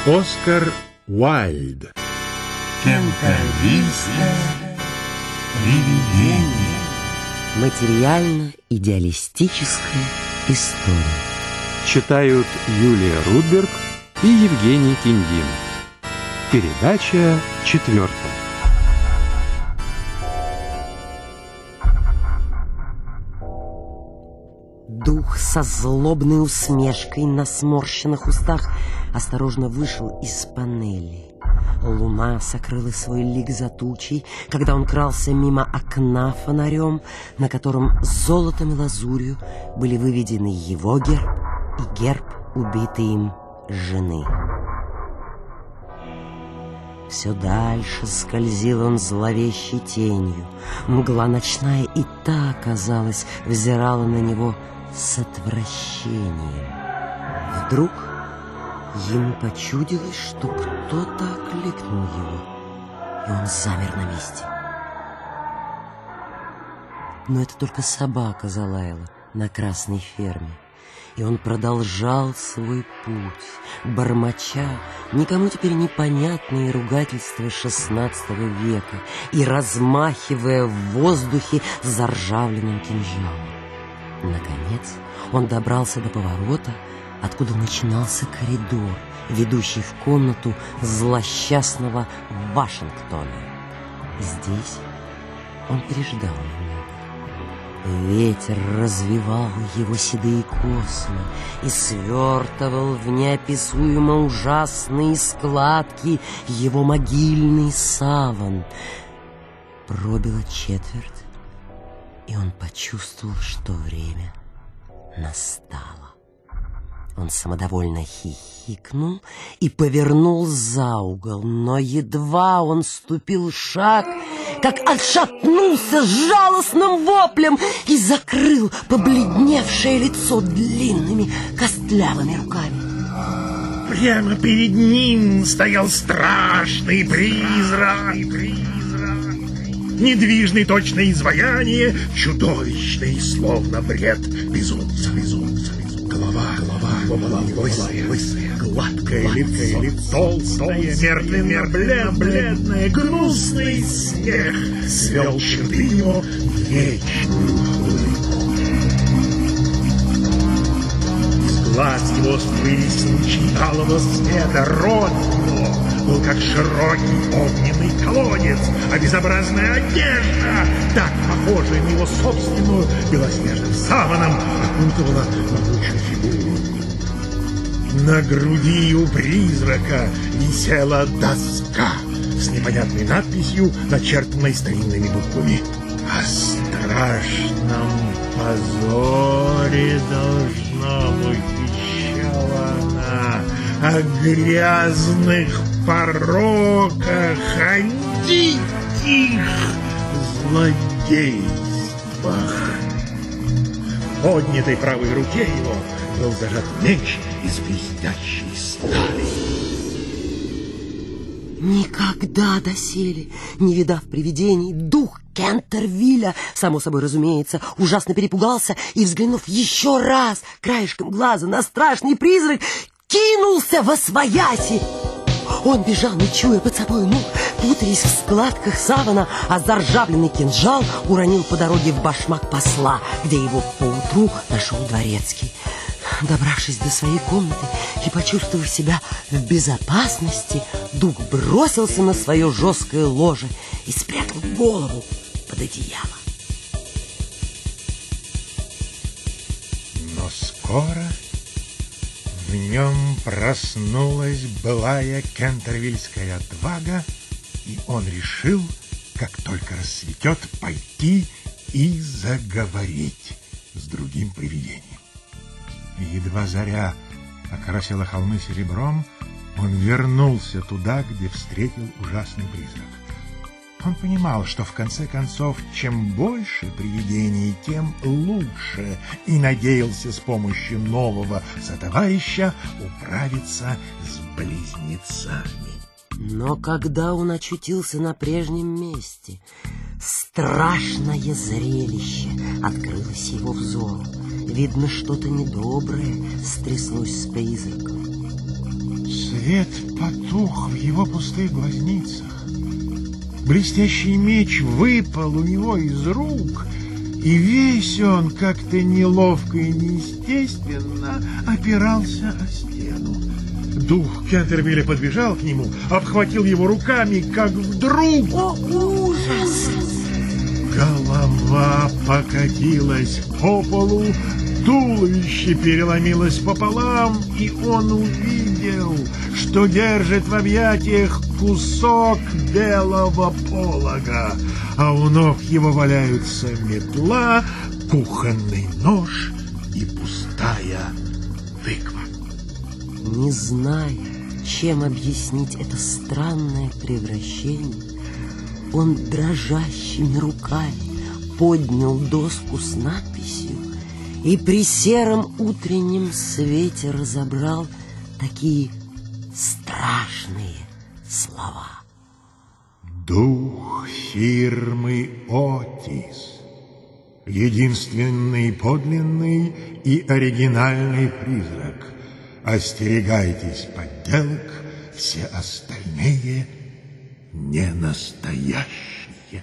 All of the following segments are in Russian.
Оскар Уайльд. Кентервильское привидение. Материально-идеалистическая история. Читают Юлия Рудберг и Евгений Киндин. Передача 4. Дух со злобной усмешкой на сморщенных устах осторожно вышел из панели. Луна сокрыла свой лик за тучей, когда он крался мимо окна фонарем, на котором золотом и лазурью были выведены его герб и герб убитой им жены. Все дальше скользил он зловещей тенью. Мгла ночная и та, казалось, взирала на него с отвращением. Вдруг ему почудилось, что кто-то окликнул его, и он замер на месте. Но это только собака залаяла на красной ферме, и он продолжал свой путь, бормоча никому теперь непонятные ругательства XVI века и размахивая в воздухе заржавленным кинжалом. Наконец он добрался до поворота, откуда начинался коридор, ведущий в комнату злосчастного Вашингтона. Здесь он переждал немного. Ветер развивал его седые космы и свертывал в неописуемо ужасные складки его могильный саван. Пробило четверть, и он почувствовал, что время настало. Он самодовольно хихикнул и повернул за угол, но едва он ступил шаг, как отшатнулся с жалостным воплем и закрыл побледневшее лицо длинными костлявыми руками. Прямо перед ним стоял страшный призрак. Недвижный точное изваяние, чудовищный, словно бред безумца. Голова его была лысая, гладкое лицо, толстое, мертвенно-бледное, гнусный смех свел черты его в вечную улыбку. Из глаз его струились лучи алого света, рот его был как широкий огненный колодец, а безобразная одежда, так похожая на его собственную, белоснежным саваном окутывала могучую фигуру. На груди у призрака висела доска с непонятной надписью, начертанной старинными буквами. О страшном позоре должно быть, вещала она, о грязных пороках, о диких злодействах. В поднятой правой руке его был зажат меч из блестящей стали. Никогда доселе, не видав привидений, дух Кентервилля, само собой разумеется, ужасно перепугался и, взглянув еще раз краешком глаза на страшный призрак, кинулся восвояси. Он бежал, не чуя под собой ног, путаясь в складках савана, а заржавленный кинжал уронил по дороге в башмак посла, где его поутру нашел дворецкий. Добравшись до своей комнаты и почувствовав себя в безопасности, дух бросился на свое жесткое ложе и спрятал голову под одеяло. Но скоро в нем проснулась былая кентервильская отвага, и он решил, как только рассветет, пойти и заговорить с другим привидением. Едва заря окрасила холмы серебром, он вернулся туда, где встретил ужасный призрак. Он понимал, что в конце концов, чем больше привидений, тем лучше, и надеялся с помощью нового сотоварища управиться с близнецами. Но когда он очутился на прежнем месте, страшное зрелище открылось его взору. Видно, что-то недоброе стряслось с призраком. Свет потух в его пустых глазницах. Блестящий меч выпал у него из рук, и весь он как-то неловко и неестественно опирался о стену. Дух Кентервилля подбежал к нему, обхватил его руками, как вдруг... О, ужас! Голова покатилась по полу, туловище переломилось пополам, и он увидел, что держит в объятиях кусок белого полога, а у ног его валяются метла, кухонный нож и пустая тыква. Не зная, чем объяснить это странное превращение, он дрожащими руками поднял доску с надписью и при сером утреннем свете разобрал такие страшные слова. Дух фирмы «Отис», единственный подлинный и оригинальный призрак. Остерегайтесь подделок, все остальные не настоящие.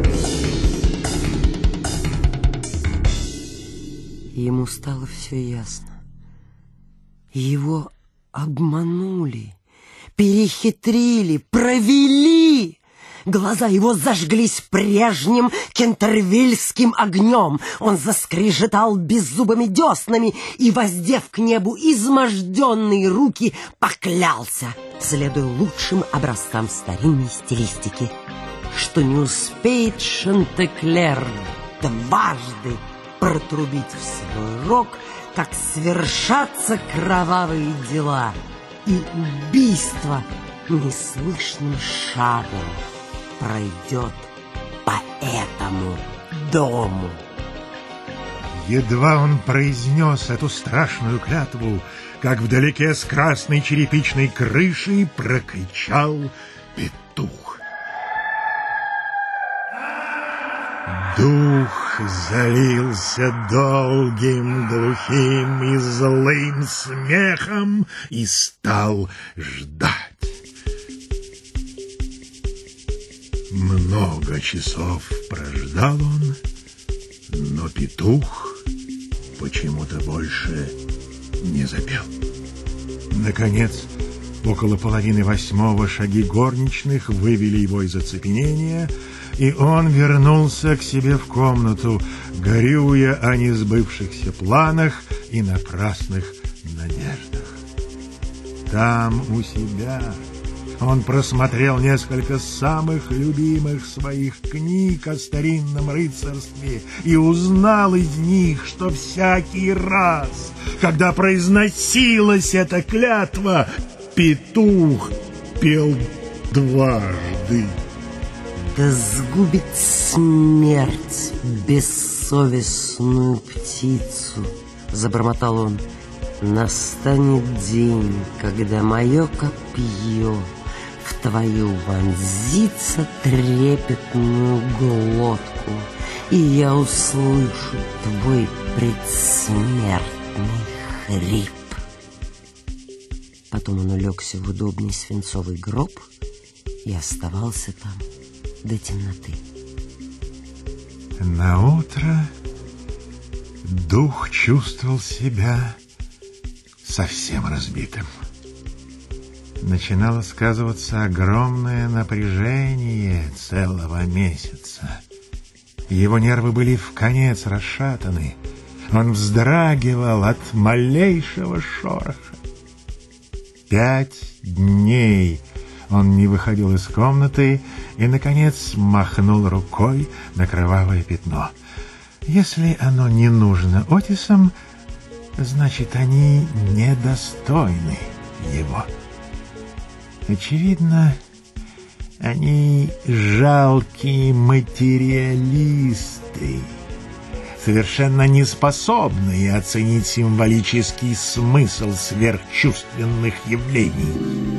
Ему стало все ясно. Его обманули, перехитрили, провели. Глаза его зажглись прежним кентервильским огнем. Он заскрежетал беззубыми деснами и, воздев к небу изможденные руки, поклялся, следуя лучшим образцам старинной стилистики, что не успеет Шантеклер дважды протрубить в свой рог, как свершатся кровавые дела и убийство неслышным шагом пройдет по этому дому. Едва он произнес эту страшную клятву, как вдалеке с красной черепичной крышей прокричал петух. Дух залился долгим, глухим и злым смехом и стал ждать. Много часов прождал он, но петух почему-то больше не запел. Наконец, около 7:30 шаги горничных вывели его из оцепенения, и он вернулся к себе в комнату, горюя о несбывшихся планах и напрасных надеждах. Там у себя он просмотрел несколько самых любимых своих книг о старинном рыцарстве и узнал из них, что всякий раз, когда произносилась эта клятва, петух пел дважды. Да сгубит смерть бессовестную птицу, забормотал он. Настанет день, когда мое копье в твою вонзится трепетную глотку, и я услышу твой предсмертный хрип. Потом он улегся в удобный свинцовый гроб и оставался там до темноты. Наутро дух чувствовал себя совсем разбитым. Начинало сказываться огромное напряжение целого месяца. Его нервы были вконец расшатаны. Он вздрагивал от малейшего шороха. 5 дней он не выходил из комнаты и, наконец, махнул рукой на кровавое пятно. Если оно не нужно Отисам, значит, они недостойны его. Очевидно, они жалкие материалисты, совершенно не способные оценить символический смысл сверхчувственных явлений.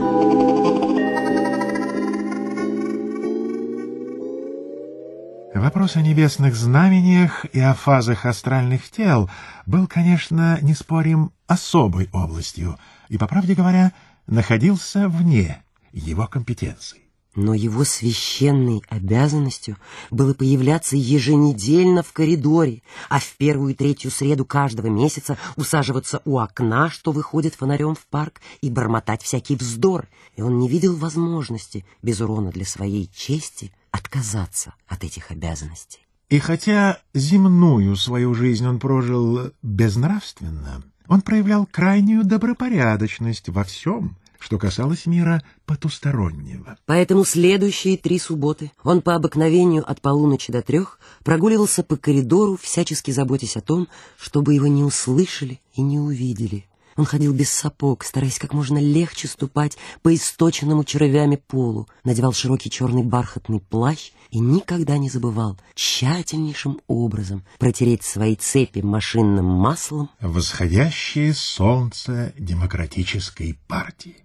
В Вопрос о небесных знамениях и о фазах астральных тел был, конечно, не спорим, особой областью и, по правде говоря, находился вне его компетенции. Но его священной обязанностью было появляться еженедельно в коридоре, а в первую и третью среду каждого месяца усаживаться у окна, что выходит фонарем в парк, и бормотать всякий вздор. И он не видел возможности, без урона для своей чести, отказаться от этих обязанностей. И хотя земную свою жизнь он прожил безнравственно, он проявлял крайнюю добропорядочность во всем, что касалось мира потустороннего. Поэтому следующие 3 субботы он по обыкновению от полуночи до 3 прогуливался по коридору, всячески заботясь о том, чтобы его не услышали и не увидели. Он ходил без сапог, стараясь как можно легче ступать по источенному червями полу, надевал широкий черный бархатный плащ и никогда не забывал тщательнейшим образом протереть свои цепи машинным маслом Восходящее солнце демократической партии.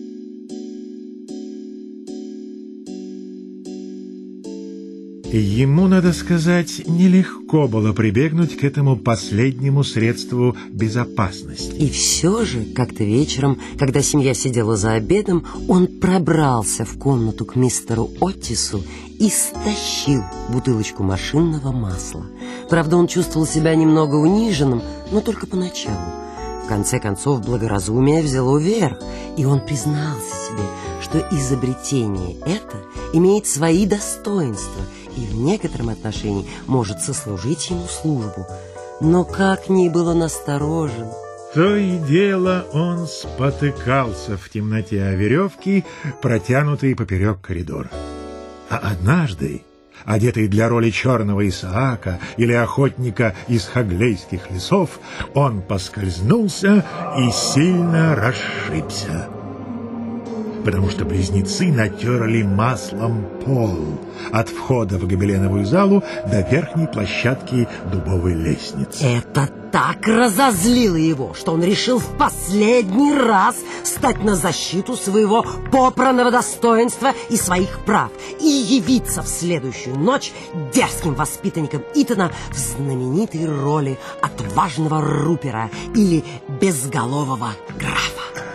Ему, надо сказать, нелегко было прибегнуть к этому последнему средству безопасности. И все же, как-то вечером, когда семья сидела за обедом, он пробрался в комнату к мистеру Оттису и стащил бутылочку машинного масла. Правда, он чувствовал себя немного униженным, но только поначалу. В конце концов, благоразумие взяло верх, и он признался себе, что изобретение это имеет свои достоинства и в некотором отношении может сослужить ему службу. Но как ни был он осторожен, То и дело он спотыкался в темноте о веревки, протянутые поперек коридора. А однажды, одетый для роли черного Исаака или охотника из хаглейских лесов, он поскользнулся и сильно расшибся, потому что близнецы натерли маслом пол от входа в гобеленовую залу до верхней площадки дубовой лестницы. это так разозлило его, что он решил в последний раз стать на защиту своего попранного достоинства и своих прав и явиться в следующую ночь дерзким воспитанником Итона в знаменитой роли отважного рупера или безголового графа.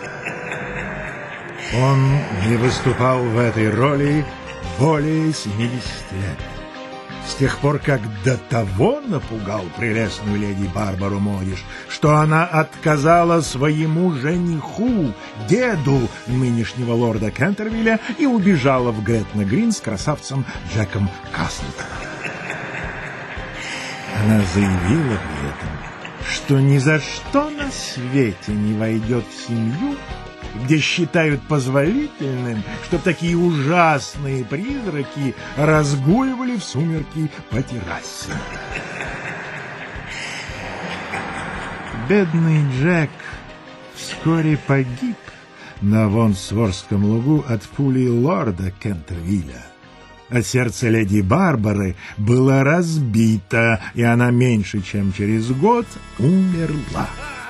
Он не выступал в этой роли более 70 лет. С тех пор, как до того напугал прелестную леди Барбару Модиш, что она отказала своему жениху, деду нынешнего лорда Кентервилля, и убежала в Гретна-Грин с красавцем Джеком Каслтоном. Она заявила при этом, что ни за что на свете не войдет в семью, где считают позволительным, чтобы такие ужасные призраки разгуливали в сумерки по террасе. Бедный Джек вскоре погиб на Вонсворском лугу от пули лорда Кентервилля. А сердце леди Барбары было разбито, и она меньше чем через год умерла.